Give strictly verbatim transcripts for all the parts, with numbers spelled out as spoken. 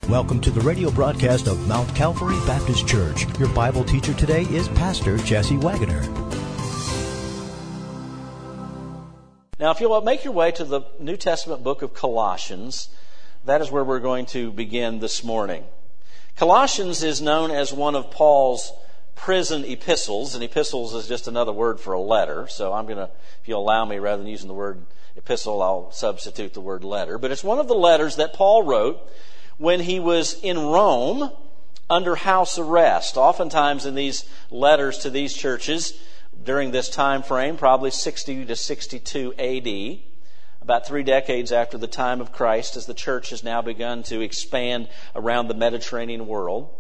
Welcome to the radio broadcast of Mount Calvary Baptist Church. Your Bible teacher today is Pastor Jesse Wagoner. Now, if you'll make your way to the New Testament book of Colossians, that is where we're going to begin this morning. Colossians is known as one of Paul's prison epistles, and epistles is just another word for a letter. So I'm going to, if you'll allow me, rather than using the word epistle, I'll substitute the word letter. But it's one of the letters that Paul wrote when he was in Rome under house arrest. Oftentimes in these letters to these churches during this time frame, probably sixty to sixty-two A D, about three decades after the time of Christ, as the church has now begun to expand around the Mediterranean world.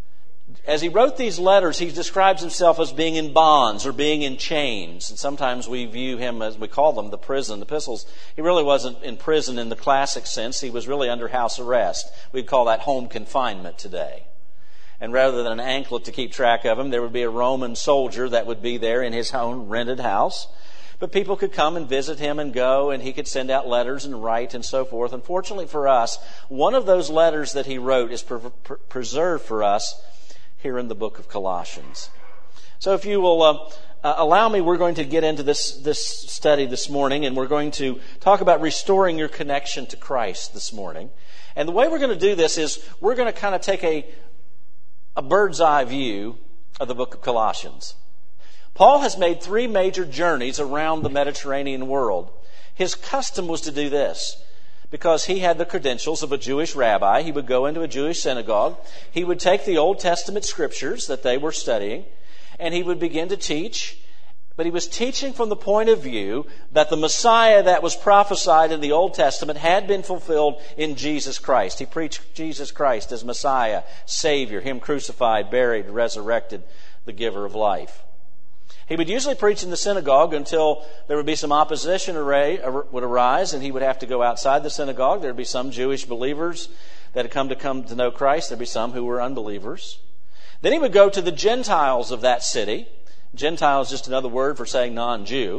As he wrote these letters, he describes himself as being in bonds or being in chains. And sometimes we view him as, we call them the prison epistles. He really wasn't in prison in the classic sense. He was really under house arrest. We'd call that home confinement today. And rather than an anklet to keep track of him, there would be a Roman soldier that would be there in his own rented house. But people could come and visit him and go, and he could send out letters and write and so forth. Unfortunately for us, one of those letters that he wrote is pre- pre- preserved for us here in the book of Colossians. So if you will uh, uh, allow me, we're going to get into this, this study this morning, and we're going to talk about restoring your connection to Christ this morning. And the way we're going to do this is we're going to kind of take a, a bird's eye view of the book of Colossians. Paul has made three major journeys around the Mediterranean world. His custom was to do this. Because he had the credentials of a Jewish rabbi, he would go into a Jewish synagogue, he would take the Old Testament scriptures that they were studying, and he would begin to teach. But he was teaching from the point of view that the Messiah that was prophesied in the Old Testament had been fulfilled in Jesus Christ. He preached Jesus Christ as Messiah, Savior, Him crucified, buried, resurrected, the giver of life. He would usually preach in the synagogue until there would be some opposition array, would arise, and he would have to go outside the synagogue. There would be some Jewish believers that had come to come to know Christ. There would be some who were unbelievers. Then he would go to the Gentiles of that city. Gentile is just another word for saying non-Jew.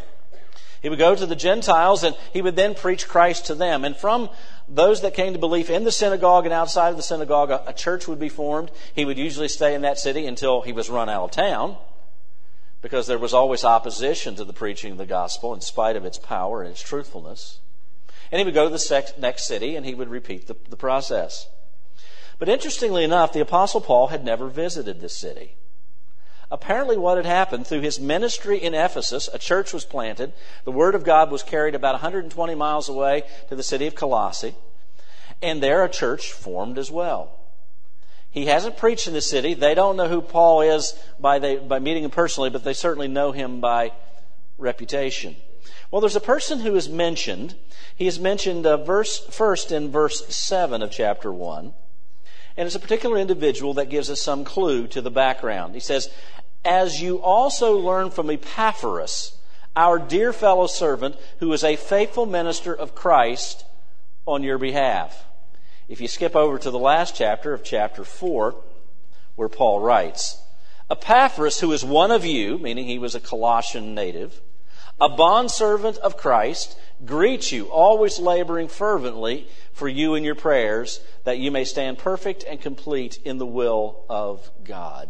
He would go to the Gentiles, and he would then preach Christ to them. And from those that came to belief in the synagogue and outside of the synagogue, a church would be formed. He would usually stay in that city until he was run out of town, because there was always opposition to the preaching of the gospel in spite of its power and its truthfulness. And he would go to the next city and he would repeat the, the process. But interestingly enough, the Apostle Paul had never visited this city. Apparently what had happened, through his ministry in Ephesus, a church was planted. The Word of God was carried about one hundred twenty miles away to the city of Colossae. And there a church formed as well. He hasn't preached in the city. They don't know who Paul is by, they, by meeting him personally, but they certainly know him by reputation. Well, there's a person who is mentioned. He is mentioned uh, verse first in verse seven of chapter one. And it's a particular individual that gives us some clue to the background. He says, "As you also learn from Epaphras, our dear fellow servant, who is a faithful minister of Christ on your behalf." If you skip over to the last chapter of chapter four, where Paul writes, "Epaphras, who is one of you," meaning he was a Colossian native, "a bondservant of Christ, greets you, always laboring fervently for you in your prayers, that you may stand perfect and complete in the will of God."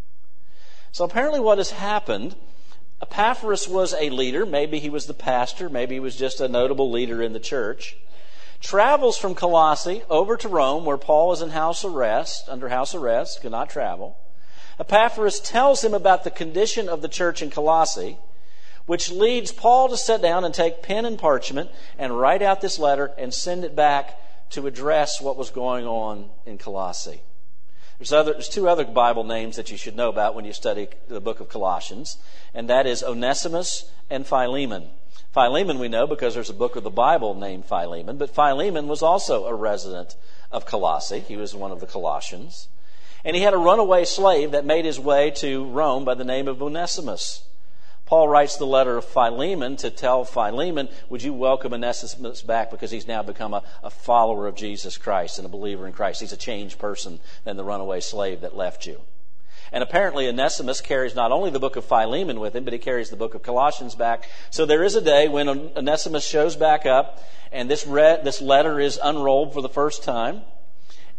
So apparently what has happened, Epaphras was a leader. Maybe he was the pastor. Maybe he was just a notable leader in the church. Travels from Colossae over to Rome, where Paul is in house arrest, under house arrest, could not travel. Epaphras tells him about the condition of the church in Colossae, which leads Paul to sit down and take pen and parchment and write out this letter and send it back to address what was going on in Colossae. There's, other, there's two other Bible names that you should know about when you study the book of Colossians, and that is Onesimus and Philemon. Philemon we know because there's a book of the Bible named Philemon, but Philemon was also a resident of Colossae. He was one of the Colossians. And he had a runaway slave that made his way to Rome by the name of Onesimus. Paul writes the letter of Philemon to tell Philemon, would you welcome Onesimus back, because he's now become a, a follower of Jesus Christ and a believer in Christ. He's a changed person than the runaway slave that left you. And apparently Onesimus carries not only the book of Philemon with him, but he carries the book of Colossians back. So there is a day when Onesimus shows back up, and this, re- this letter is unrolled for the first time.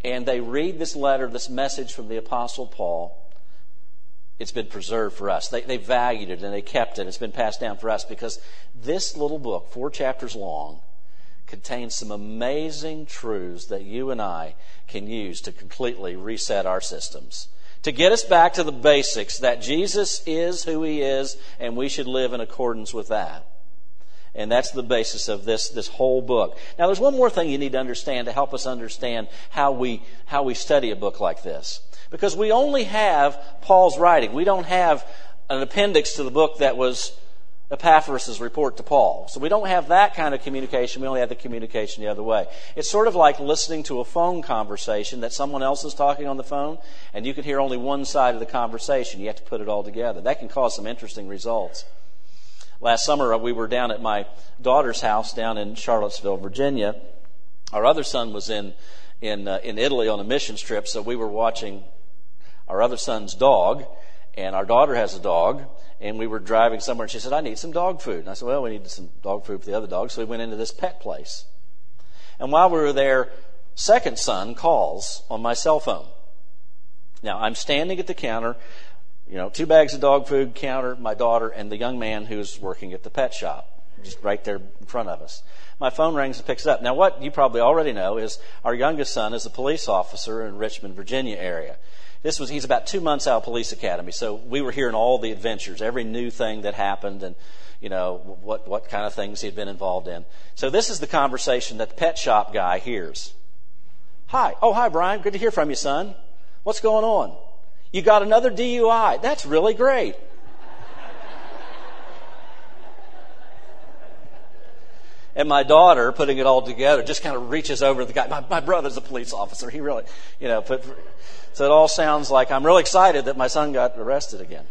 and they read this letter, this message from the Apostle Paul, it's been preserved for us. They, they valued it and they kept it. It's been passed down for us because this little book, four chapters long, contains some amazing truths that you and I can use to completely reset our systems. To get us back to the basics, that Jesus is who He is, and we should live in accordance with that. And that's the basis of this, this whole book. Now, there's one more thing you need to understand to help us understand how we, how we study a book like this. Because we only have Paul's writing. We don't have an appendix to the book that was Epaphras' report to Paul. So we don't have that kind of communication. We only have the communication the other way. It's sort of like listening to a phone conversation that someone else is talking on the phone, and you can hear only one side of the conversation. You have to put it all together. That can cause some interesting results. Last summer, we were down at my daughter's house down in Charlottesville, Virginia. Our other son was in in uh, in Italy on a missions trip, so we were watching our other son's dog, and our daughter has a dog, and we were driving somewhere, and she said, I need some dog food. And I said, well, we need some dog food for the other dog, so we went into this pet place. And while we were there, second son calls on my cell phone. Now, I'm standing at the counter, you know, two bags of dog food, counter, my daughter, and the young man who's working at the pet shop, just right there in front of us. My phone rings and picks it up. Now, what you probably already know is our youngest son is a police officer in Richmond, Virginia area. This was he's about two months out of police academy, so we were hearing all the adventures, every new thing that happened, and you know what what kind of things he'd been involved in. So this is the conversation that the pet shop guy hears. Hi, oh hi Brian, good to hear from you, son. What's going on? You got another D U I. That's really great. And my daughter, putting it all together, just kind of reaches over to the guy. My, my brother's a police officer. He really, you know, put, so it all sounds like I'm really excited that my son got arrested again.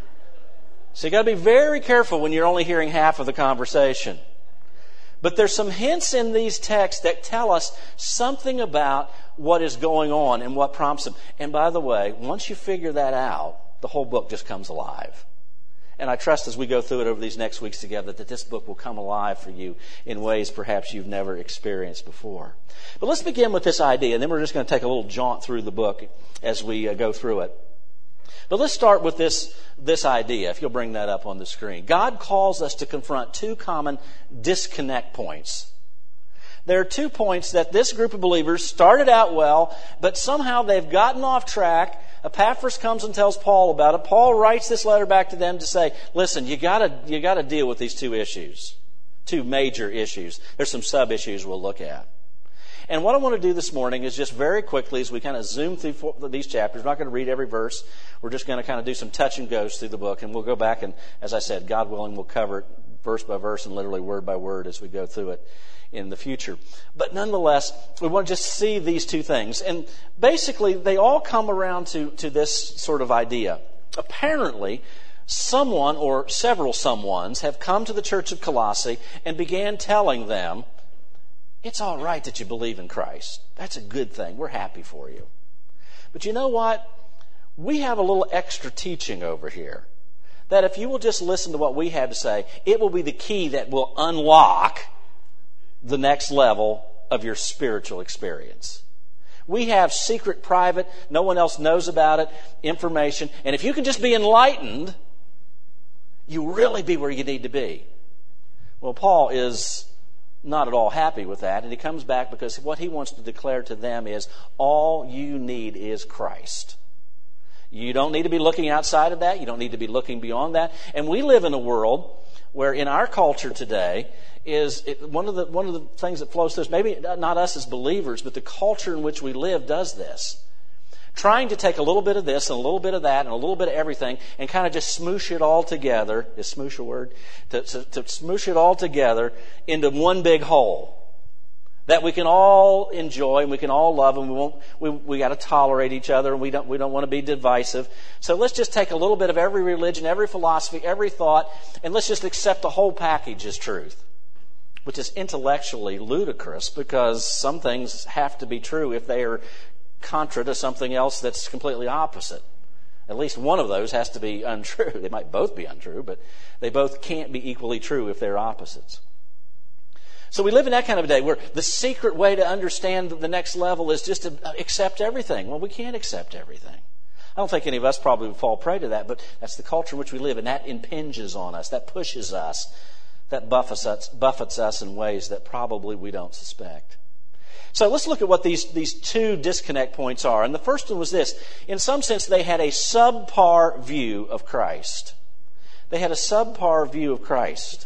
So you got to be very careful when you're only hearing half of the conversation. But there's some hints in these texts that tell us something about what is going on and what prompts them. And by the way, once you figure that out, the whole book just comes alive. And I trust as we go through it over these next weeks together that this book will come alive for you in ways perhaps you've never experienced before. But let's begin with this idea, and then we're just going to take a little jaunt through the book as we uh, go through it. But let's start with this, this idea, if you'll bring that up on the screen. God calls us to confront two common disconnect points. There are two points that this group of believers started out well, but somehow they've gotten off track. Epaphras comes and tells Paul about it. Paul writes this letter back to them to say, listen, you gotta, you gotta deal with these two issues, two major issues. There's some sub-issues we'll look at. And what I want to do this morning is just very quickly, as we kind of zoom through these chapters, we're not going to read every verse. We're just going to kind of do some touch and goes through the book, and we'll go back and, as I said, God willing, we'll cover it verse by verse and literally word by word as we go through it in the future. But nonetheless, we want to just see these two things. And basically, they all come around to, to this sort of idea. Apparently, someone or several someones have come to the church of Colossae and began telling them, it's all right that you believe in Christ. That's a good thing. We're happy for you. But you know what? We have a little extra teaching over here. That if you will just listen to what we have to say, it will be the key that will unlock the next level of your spiritual experience. We have secret, private, no one else knows about it, information. And if you can just be enlightened, you really be where you need to be. Well, Paul is not at all happy with that. And he comes back because what he wants to declare to them is all you need is Christ. You don't need to be looking outside of that. You don't need to be looking beyond that. And we live in a world where in our culture today is it, one of the one of the things that flows through us, maybe not us as believers, but the culture in which we live does this. Trying to take a little bit of this and a little bit of that and a little bit of everything and kind of just smoosh it all together. Is smoosh a word? To, to, to smoosh it all together into one big whole that we can all enjoy and we can all love, and we won't. We we got to tolerate each other, and we don't we don't want to be divisive. So let's just take a little bit of every religion, every philosophy, every thought, and let's just accept the whole package as truth, which is intellectually ludicrous because some things have to be true if they are contra to something else that's completely opposite. At least one of those has to be untrue. They might both be untrue, but they both can't be equally true if they're opposites. So we live in that kind of a day where the secret way to understand the next level is just to accept everything. Well, we can't accept everything. I don't think any of us probably would fall prey to that, but that's the culture in which we live, and that impinges on us, that pushes us, that buffets us, buffets us in ways that probably we don't suspect. So let's look at what these, these two disconnect points are. And the first one was this. In some sense, they had a subpar view of Christ. They had a subpar view of Christ.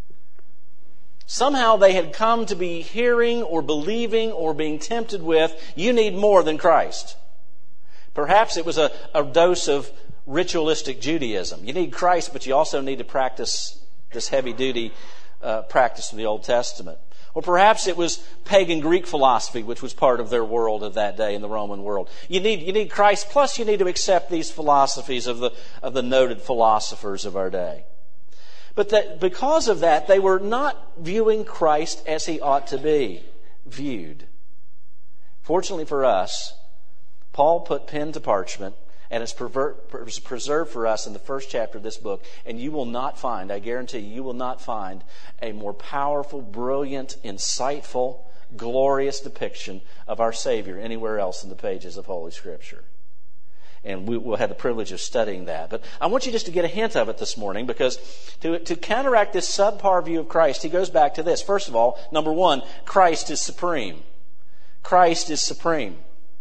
Somehow they had come to be hearing or believing or being tempted with, you need more than Christ. Perhaps it was a, a dose of ritualistic Judaism. You need Christ, but you also need to practice this heavy-duty uh, practice from the Old Testament. Or perhaps it was pagan Greek philosophy, which was part of their world of that day in the Roman world. You need, you need Christ, plus you need to accept these philosophies of the, of the noted philosophers of our day. But that because of that, they were not viewing Christ as he ought to be viewed. Fortunately for us, Paul put pen to parchment, and it's preserved for us in the first chapter of this book. And you will not find, I guarantee you, you will not find a more powerful, brilliant, insightful, glorious depiction of our Savior anywhere else in the pages of Holy Scripture. And we will have the privilege of studying that. But I want you just to get a hint of it this morning, because to, to counteract this subpar view of Christ, he goes back to this. First of all, number one, Christ is supreme. Christ is supreme.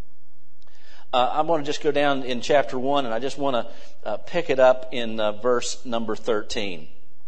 Uh, I want to just go down in chapter one, and I just want to uh, pick it up in uh, verse number thirteen.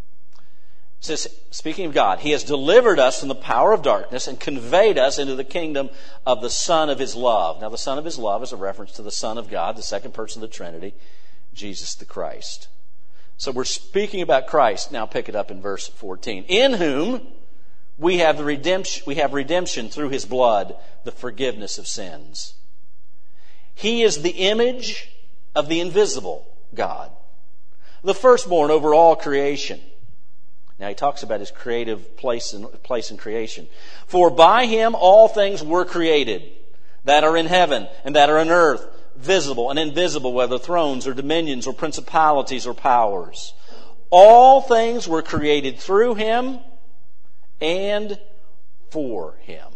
It says, speaking of God, He has delivered us from the power of darkness and conveyed us into the kingdom of the Son of His love. Now, the Son of His love is a reference to the Son of God, the second person of the Trinity, Jesus the Christ. So we're speaking about Christ. Now pick it up in verse fourteen. In whom we have the redemption, we have redemption through His blood, the forgiveness of sins. He is the image of the invisible God, the firstborn over all creation. Now he talks about His creative place in, place in creation. For by Him all things were created, that are in heaven and that are on earth, visible and invisible, whether thrones or dominions or principalities or powers. All things were created through Him and for Him.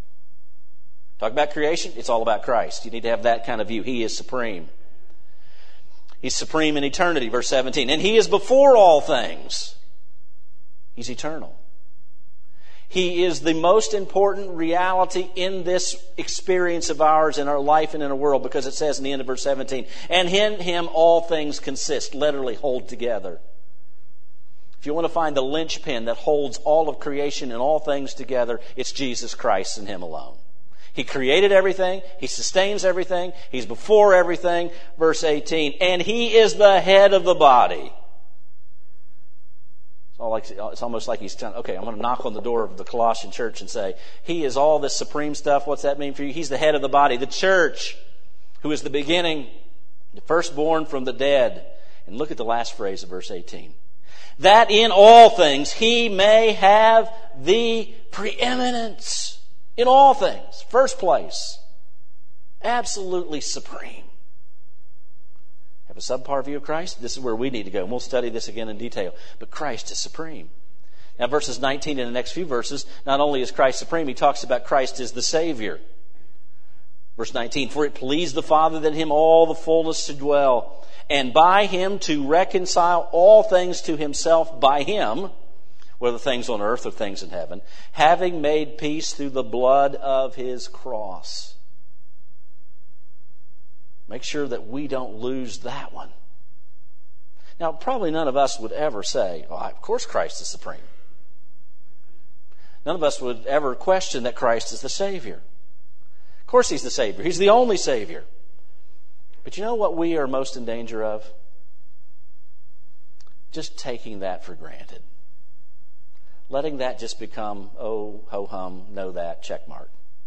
Talk about creation, it's all about Christ. You need to have that kind of view. He is supreme. He's supreme in eternity, verse seventeen. And He is before all things. He's eternal. He is the most important reality in this experience of ours, in our life and in our world, because it says in the end of verse seventeen, and in Him all things consist, literally hold together. If you want to find the linchpin that holds all of creation and all things together, it's Jesus Christ and Him alone. He created everything. He sustains everything. He's before everything. Verse eighteen, and He is the head of the body. It's, all like, it's almost like He's telling, okay, I'm going to knock on the door of the Colossian church and say, He is all this supreme stuff. What's that mean for you? He's the head of the body, the church, who is the beginning, the firstborn from the dead. And look at the last phrase of verse eighteen. That in all things He may have the preeminence. In all things, first place, absolutely supreme. Have a subpar view of Christ? This is where we need to go, and we'll study this again in detail. But Christ is supreme. Now, verses nineteen and the next few verses, not only is Christ supreme, he talks about Christ as the Savior. Verse nineteen, for it pleased the Father that in Him all the fullness to dwell, and by Him to reconcile all things to Himself by Him, whether things on earth or things in heaven, having made peace through the blood of His cross. Make sure that we don't lose that one. Now, probably none of us would ever say, well, of course Christ is supreme. None of us would ever question that Christ is the Savior. Of course He's the Savior. He's the only Savior. But you know what we are most in danger of? Just taking that for granted. Letting that just become, oh, ho-hum, know that, check mark.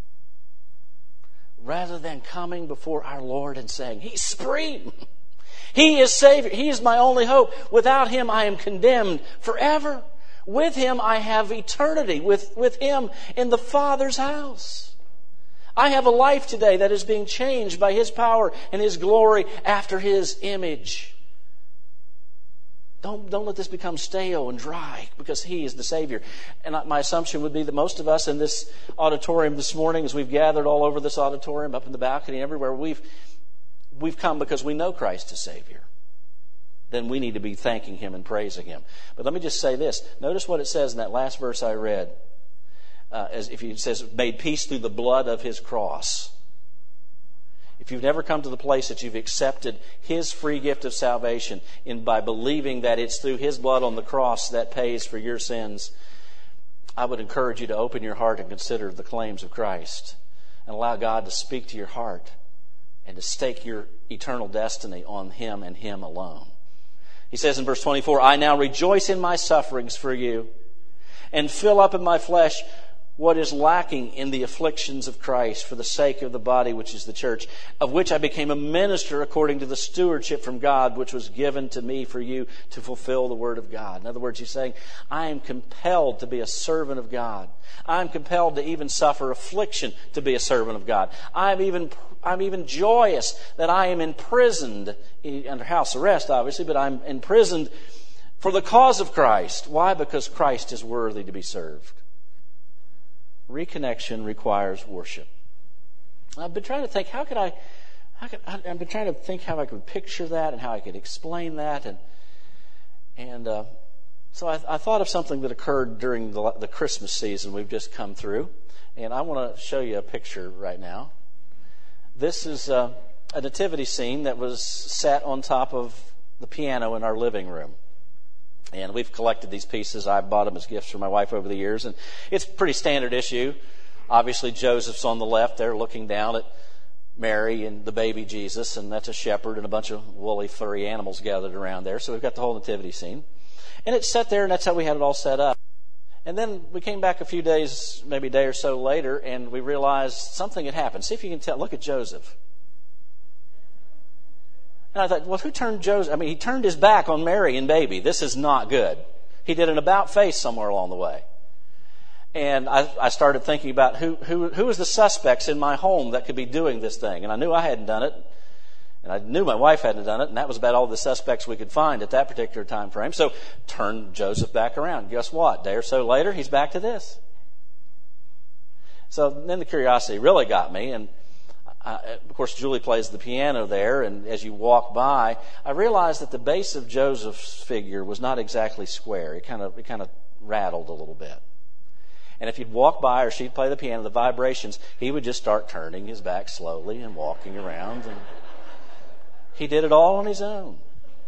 Rather than coming before our Lord and saying, He's supreme. He is Savior. He is my only hope. Without Him, I am condemned forever. With Him, I have eternity. With, with Him in the Father's house. I have a life today that is being changed by His power and His glory after His image. Don't, don't let this become stale and dry, because He is the Savior. And my assumption would be that most of us in this auditorium this morning, as we've gathered all over this auditorium, up in the balcony, everywhere, we've we've come because we know Christ is Savior. Then we need to be thanking Him and praising Him. But let me just say this. Notice what it says in that last verse I read. Uh, as if it says, made peace through the blood of His cross. If you've never come to the place that you've accepted His free gift of salvation in by believing that it's through His blood on the cross that pays for your sins, I would encourage you to open your heart and consider the claims of Christ and allow God to speak to your heart and to stake your eternal destiny on Him and Him alone. He says in verse twenty-four, I now rejoice in my sufferings for you and fill up in my flesh what is lacking in the afflictions of Christ for the sake of the body, which is the church, of which I became a minister according to the stewardship from God, which was given to me for you to fulfill the word of God. In other words, he's saying, I am compelled to be a servant of God. I am compelled to even suffer affliction to be a servant of God. I'm even I'm even joyous that I am imprisoned under house arrest, obviously, but I'm imprisoned for the cause of Christ. Why? Because Christ is worthy to be served. Reconnection requires worship. I've been trying to think, how could I, how could, I've been trying to think how I could picture that and how I could explain that. And and uh, so I, I thought of something that occurred during the, the Christmas season we've just come through. And I want to show you a picture right now. This is uh, a nativity scene that was set on top of the piano in our living room. And we've collected these pieces. I've bought them as gifts for my wife over the years. And it's a pretty standard issue. Obviously, Joseph's on the left there looking down at Mary and the baby Jesus. And that's a shepherd and a bunch of woolly, furry animals gathered around there. So we've got the whole nativity scene. And it's set there, and that's how we had it all set up. And then we came back a few days, maybe a day or so later, and we realized something had happened. See if you can tell. Look at Joseph. And I thought, well, who turned Joseph? I mean, he turned his back on Mary and baby. This is not good. He did an about face somewhere along the way. And I, I started thinking about who, who, who was the suspects in my home that could be doing this thing. And I knew I hadn't done it. And I knew my wife hadn't done it. And that was about all the suspects we could find at that particular time frame. So turned Joseph back around. Guess what? A day or so later, he's back to this. So then the curiosity really got me. And Uh, of course, Julie plays the piano there, and as you walk by, I realized that the base of Joseph's figure was not exactly square. It kind of it kind of rattled a little bit. And if you'd walk by or she'd play the piano, the vibrations, he would just start turning his back slowly and walking around. And he did it all on his own.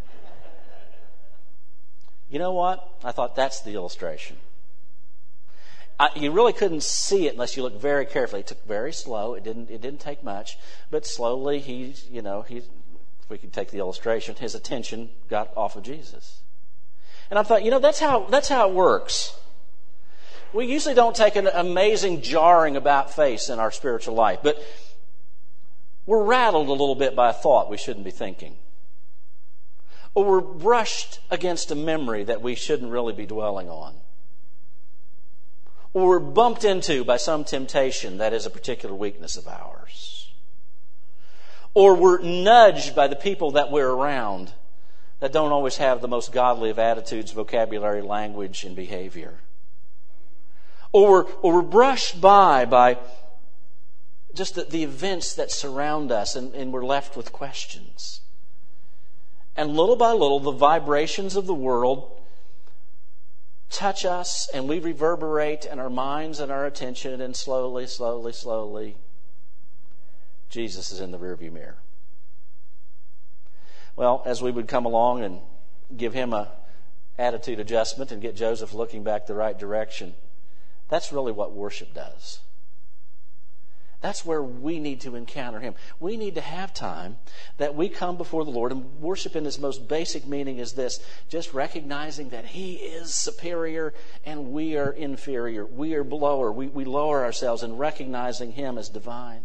You know what? I thought that's the illustration. I, you really couldn't see it unless you looked very carefully. It took very slow. It didn't. It didn't take much, but slowly he, you know, he. If we could take the illustration, his attention got off of Jesus, and I thought, you know, that's how that's how it works. We usually don't take an amazing jarring about face in our spiritual life, but we're rattled a little bit by a thought we shouldn't be thinking, or we're brushed against a memory that we shouldn't really be dwelling on. Or we're bumped into by some temptation that is a particular weakness of ours. Or we're nudged by the people that we're around that don't always have the most godly of attitudes, vocabulary, language, and behavior. Or we're, or we're brushed by by just the, the events that surround us, and, and we're left with questions. And little by little, the vibrations of the world touch us, and we reverberate in our minds and our attention, and slowly, slowly, slowly, Jesus is in the rearview mirror. Well, as we would come along and give him a attitude adjustment and get Joseph looking back the right direction, that's really what worship does. That's where we need to encounter him. We need to have time that we come before the Lord, and worship in its most basic meaning is this: just recognizing that he is superior and we are inferior. We are lower. We, we lower ourselves in recognizing him as divine.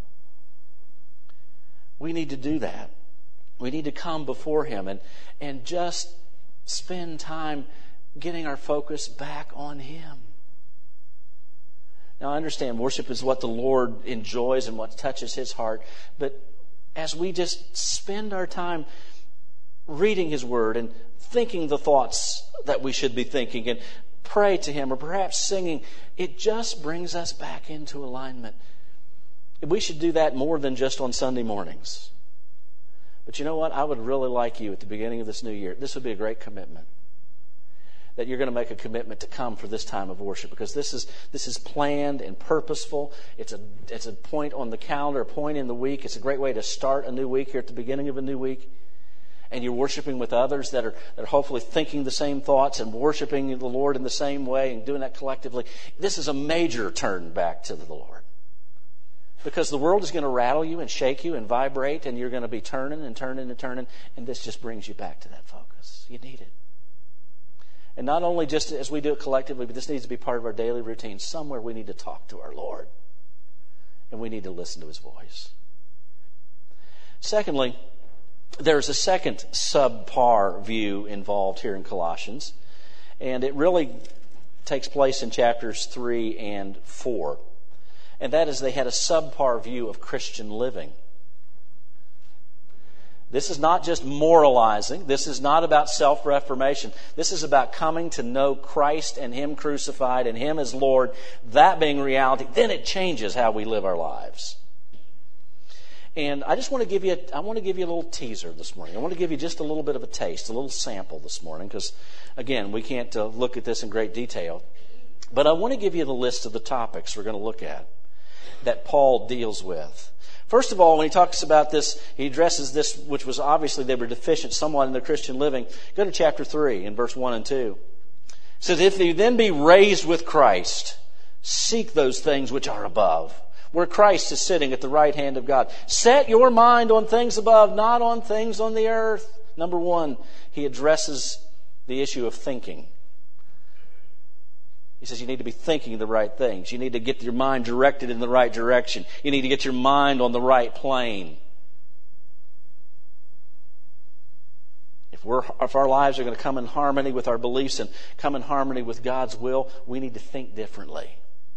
We need to do that. We need to come before him and, and just spend time getting our focus back on him. Now, I understand worship is what the Lord enjoys and what touches his heart. But as we just spend our time reading His Word and thinking the thoughts that we should be thinking and pray to Him, or perhaps singing, it just brings us back into alignment. We should do that more than just on Sunday mornings. But you know what? I would really like you at the beginning of this new year, this would be a great commitment, that you're going to make a commitment to come for this time of worship, because this is this is planned and purposeful. It's a it's a point on the calendar, a point in the week. It's a great way to start a new week here at the beginning of a new week. And you're worshiping with others that are, that are hopefully thinking the same thoughts and worshiping the Lord in the same way and doing that collectively. This is a major turn back to the Lord. Because the world is going to rattle you and shake you and vibrate, and you're going to be turning and turning and turning, and this just brings you back to that focus. You need it. And not only just as we do it collectively, but this needs to be part of our daily routine. Somewhere we need to talk to our Lord, and we need to listen to His voice. Secondly, there's a second subpar view involved here in Colossians, and it really takes place in chapters three and four. And that is, they had a subpar view of Christian living. This is not just moralizing. This is not about self-reformation. This is about coming to know Christ and Him crucified and Him as Lord. That being reality, then it changes how we live our lives. And I just want to give you a, I want to give you a little teaser this morning. I want to give you just a little bit of a taste, a little sample this morning, because, again, we can't uh, look at this in great detail. But I want to give you the list of the topics we're going to look at that Paul deals with. First of all, when he talks about this, he addresses this, which was obviously they were deficient somewhat in their Christian living. Go to chapter three in verse one and two. It says, "If you then be raised with Christ, seek those things which are above, where Christ is sitting at the right hand of God. Set your mind on things above, not on things on the earth." Number one, he addresses the issue of thinking. He says you need to be thinking the right things. You need to get your mind directed in the right direction. You need to get your mind on the right plane. If we're, if our lives are going to come in harmony with our beliefs and come in harmony with God's will, we need to think differently.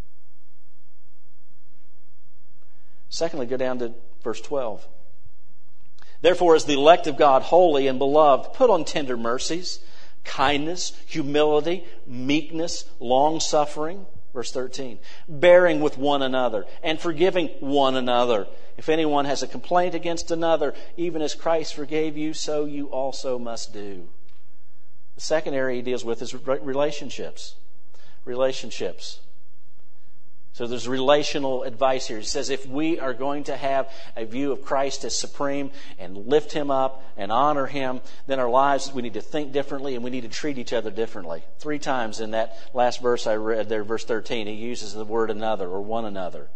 Secondly, go down to verse twelve. "Therefore, as the elect of God, holy and beloved, put on tender mercies, kindness, humility, meekness, long-suffering." Verse thirteen. "Bearing with one another and forgiving one another. If anyone has a complaint against another, even as Christ forgave you, so you also must do." The second area he deals with is relationships. Relationships. So there's relational advice here. He says if we are going to have a view of Christ as supreme and lift Him up and honor Him, then our lives, we need to think differently and we need to treat each other differently. Three times in that last verse I read there, verse thirteen, he uses the word another or one another.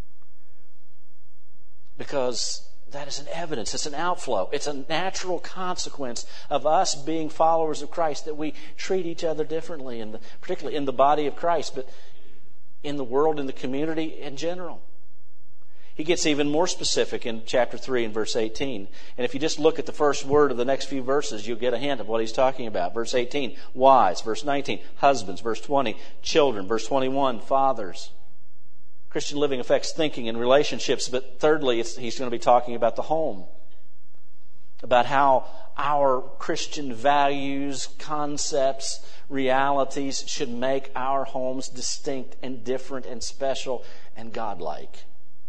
Because that is an evidence, it's an outflow, it's a natural consequence of us being followers of Christ that we treat each other differently, in the, particularly in the body of Christ, but in the world, in the community in general. He gets even more specific in chapter three and verse eighteen. And if you just look at the first word of the next few verses, you'll get a hint of what he's talking about. Verse eighteen, wives. Verse nineteen, husbands. Verse twenty, children. Verse twenty-one, fathers. Christian living affects thinking and relationships. But thirdly, it's, he's going to be talking about the home. About how our Christian values, concepts, realities should make our homes distinct and different and special and godlike.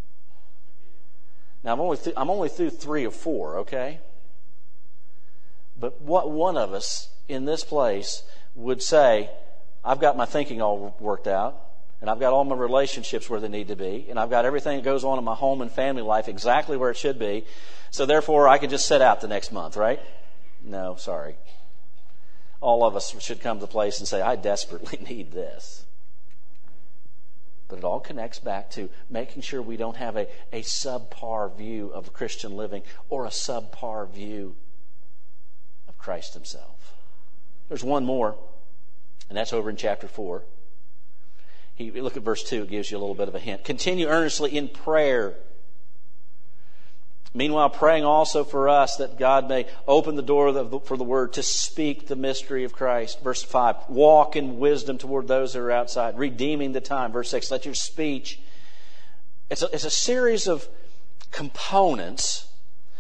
Now, I'm only th- I'm only through three or four, okay? But what one of us in this place would say, I've got my thinking all worked out, and I've got all my relationships where they need to be, and I've got everything that goes on in my home and family life exactly where it should be, so therefore I can just sit out the next month, right? No, sorry. All of us should come to the place and say, I desperately need this. But it all connects back to making sure we don't have a, a subpar view of Christian living or a subpar view of Christ Himself. There's one more, and that's over in chapter four. He, look at verse two, it gives you a little bit of a hint. "Continue earnestly in prayer. Meanwhile, praying also for us that God may open the door for the word to speak the mystery of Christ." Verse five, "Walk in wisdom toward those who are outside, redeeming the time." Verse six, "Let your speech..." It's a, it's a series of components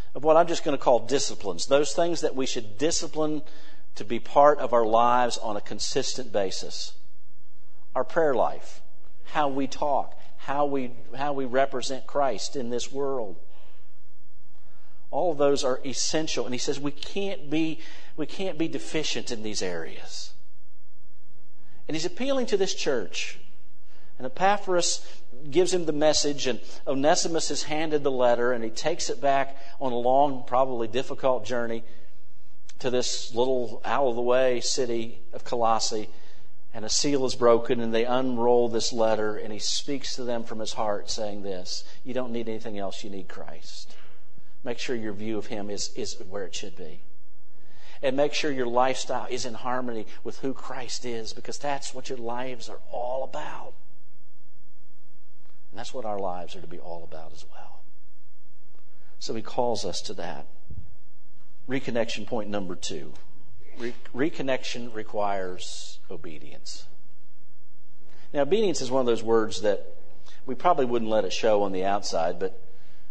of what I'm just going to call disciplines, those things that we should discipline to be part of our lives on a consistent basis. Our prayer life, how we talk, how we how we represent Christ in this world. All of those are essential. And he says we can't be we can't be deficient in these areas. And he's appealing to this church. And Epaphras gives him the message, and Onesimus is handed the letter, and he takes it back on a long, probably difficult journey to this little out-of-the-way city of Colossae. And a seal is broken, and they unroll this letter, and he speaks to them from his heart, saying this: you don't need anything else, you need Christ. Make sure your view of him is, is where it should be. And make sure your lifestyle is in harmony with who Christ is, because that's what your lives are all about. And that's what our lives are to be all about as well. So he calls us to that. Reconnection point number two. Re- reconnection requires obedience. Now, obedience is one of those words that we probably wouldn't let it show on the outside, but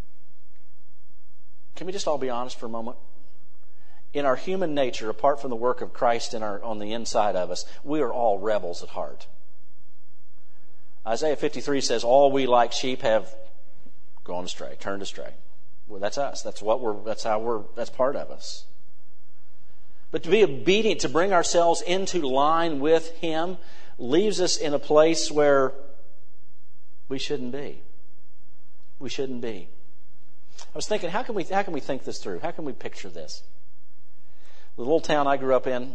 can we just all be honest for a moment? In our human nature, apart from the work of Christ in our, on the inside of us, we are all rebels at heart. Isaiah fifty-three says, all we like sheep have gone astray, turned astray. Well, that's us. That's what we're, that's how we're, that's part of us. But to be obedient, to bring ourselves into line with him, leaves us in a place where we shouldn't be. We shouldn't be. I was thinking, how can we how can we think this through? How can we picture this? The little town I grew up in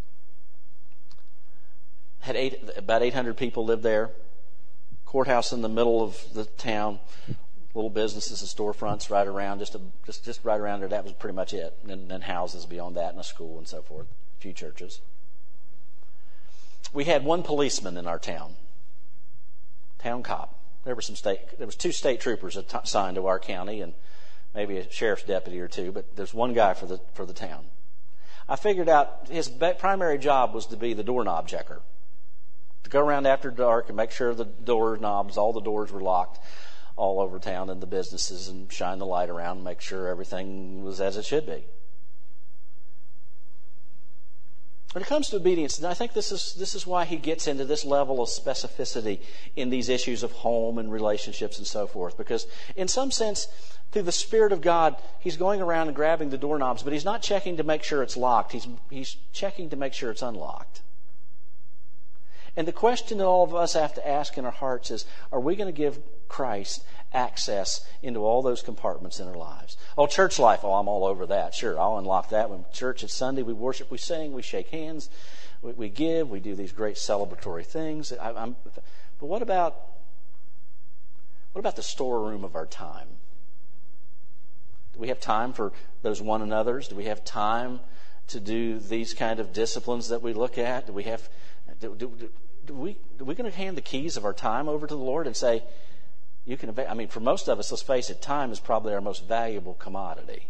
had eight, about eight hundred people lived there. Courthouse in the middle of the town. Little businesses and storefronts right around, just a, just just right around there. That was pretty much it. And then houses beyond that, and a school and so forth. A few churches. We had one policeman in our town, town cop. There were some state. There was two state troopers assigned to our county, and maybe a sheriff's deputy or two. But there's one guy for the for the town. I figured out his primary job was to be the doorknob checker, to go around after dark and make sure the door knobs, all the doors were locked, all over town and the businesses, and shine the light around and make sure everything was as it should be. When it comes to obedience, and I think this is this is why he gets into this level of specificity in these issues of home and relationships and so forth. Because in some sense, through the Spirit of God, he's going around and grabbing the doorknobs, but he's not checking to make sure it's locked. He's he's checking to make sure it's unlocked. And the question that all of us have to ask in our hearts is, are we going to give Christ access into all those compartments in our lives? Oh, church life, oh, I'm all over that. Sure, I'll unlock that. When church, it's Sunday, we worship, we sing, we shake hands, we, we give, we do these great celebratory things. I, I'm, but what about, what about the storeroom of our time? Do we have time for those one another's? Do we have time to do these kind of disciplines that we look at? Do we have... Do, do, do, do we are we going to hand the keys of our time over to the Lord and say, you can, I mean, for most of us, let's face it, time is probably our most valuable commodity.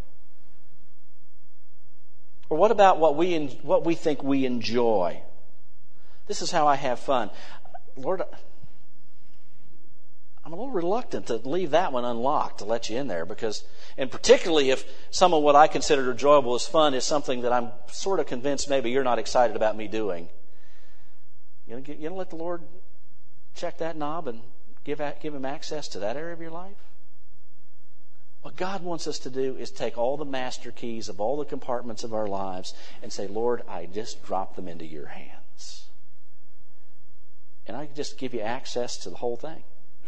Or what about what we what we think we enjoy? This is how I have fun. Lord, I'm a little reluctant to leave that one unlocked, to let you in there, because, and particularly if some of what I consider enjoyable as fun is something that I'm sort of convinced maybe you're not excited about me doing. You know, you know, let the Lord check that knob and give give Him access to that area of your life. What God wants us to do is take all the master keys of all the compartments of our lives and say, Lord, I just drop them into your hands. And I can just give you access to the whole thing.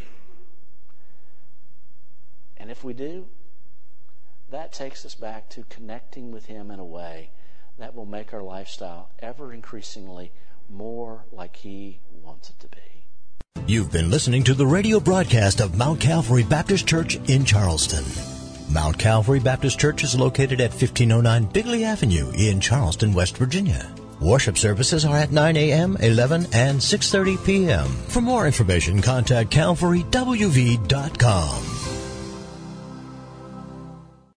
And if we do, that takes us back to connecting with Him in a way that will make our lifestyle ever increasingly more like He wants it to be. You've been listening to the radio broadcast of Mount Calvary Baptist Church in Charleston. Mount Calvary Baptist Church is located at fifteen oh nine Bigley Avenue in Charleston, West Virginia. Worship services are at nine a.m., eleven, and six thirty p.m. For more information, contact calvary w v dot com.